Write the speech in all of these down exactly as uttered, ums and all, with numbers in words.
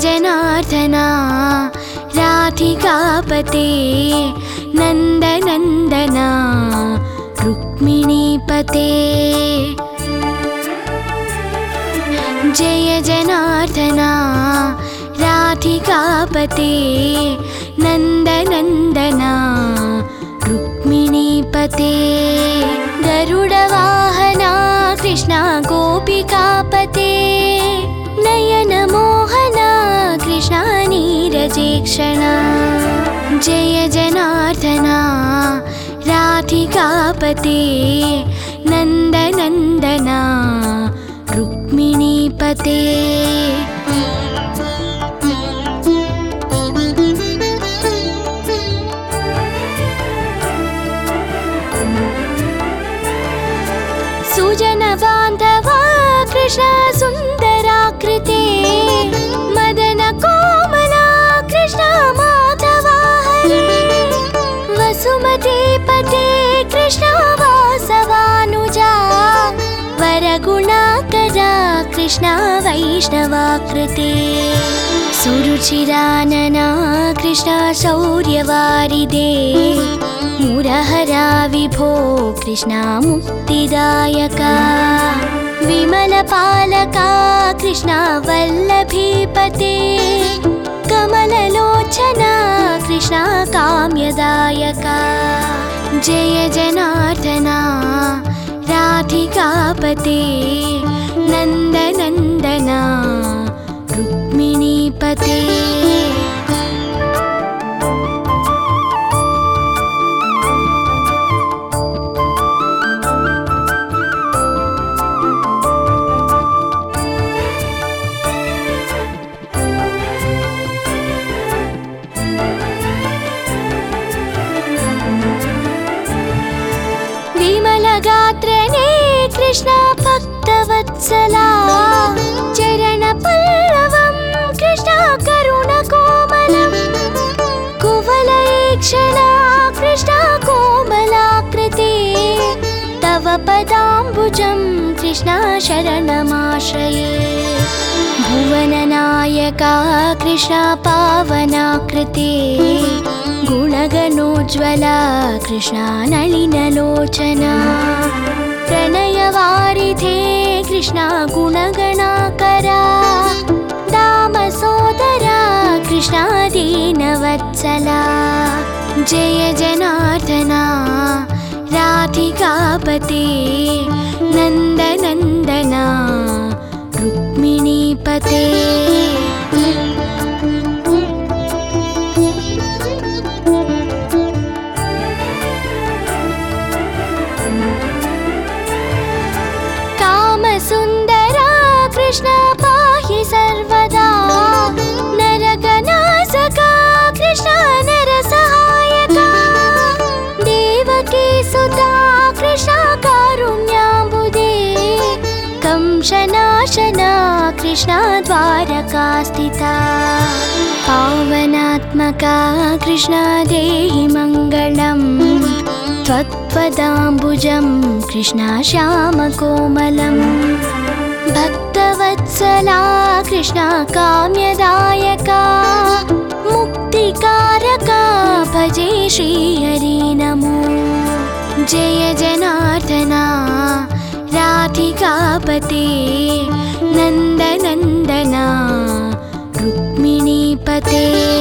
जनार्दना राधिकापते नन्दनन्दना रुक्मिणीपते जय जनार्दना राधिकापते नन्दनन्दना रुक्मिणीपते गरुडवाहना कृष्णा गोपिकापते नयनमोहना कृष्णा नीरजेक्षणा जय जनार्दना राधिकापते नन्दनन्दना रुक्मिणीपते सुजनबान्धवा कृष्णा सुन्दराकृते मदन कोमला कृष्णा माधवा हरे वसुमतीपते कृष्णा वासवानुजा वरगुणाकरा कृष्णा वैष्णवाकृते सुरुचिरानना कृष्णा शौर्यवारिदे मुरहरा विभो कृष्णा मुक्तिदायका विमलपालका कृष्णा वल्लभीपते कमललोचना कृष्णा काम्यदायका जय जनार्दना राधिकापते नन्दनन्दना रुक्मिणीपते विमलगात्रने कृष्णा भक्तवत्सला चरणपल्लवं कृष्णा करुणकोमलं कुवलयेक्षणा कृष्णा कोमलाकृते तव पदाम्बुजं कृष्णा शरणमाश्रये भुवननायका कृष्णा पावनाकृते गुणगणोज्ज्वला कृष्णा नलिनलोचना प्रणयवारिधे कृष्णा गुणगणाकरा दामसोदरा कृष्णा दीनवत्सला जय जनार्दना राधिकापते नन्दनन्दना रुक्मिणीपते कामसुन्दरा कृष्णा पाहि सर्वदा नरकनासका कृष्णा नरसहायका देवकी सुता कृष्णा कारुण्याम्बुदे कंसनाशना कृष्णा द्वारकास्थिता पावनात्मका कृष्णा देहि मङ्गलम् त्वत्पदाम्बुजं कृष्णा श्यामकोमलं भक्तवत्सला कृष्णा काम्यदायका मुक्तिकारका भजे श्रीहरि नमो जय जनार्दना राधिकापते नन्दनन्दना रुक्मिणीपते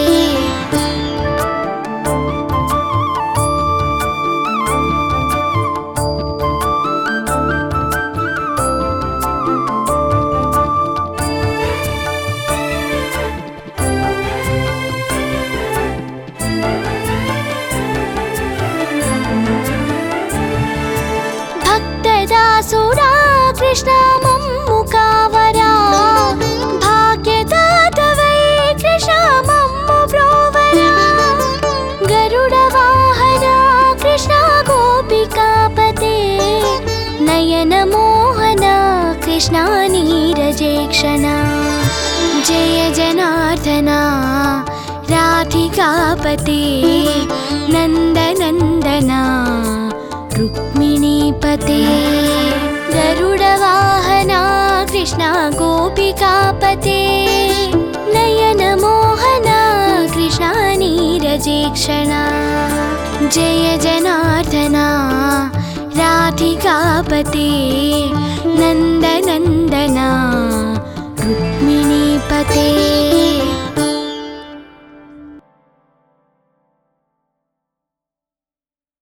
दासुरा कृष्णा मम्मुकावरा भाग्यदातवै कृष्णा मम्मु ब्रोवरा गरुडवाहना कृष्णा गोपिकापते नयनमोहना कृष्णा नीरजेक्षणा जय जनार्दना राधिकापते नन्दनन्दना रुक्मिणीपते गरुडवाहना कृष्णा गोपिकापते नयन जय जनार्दना राधिकापते नन्द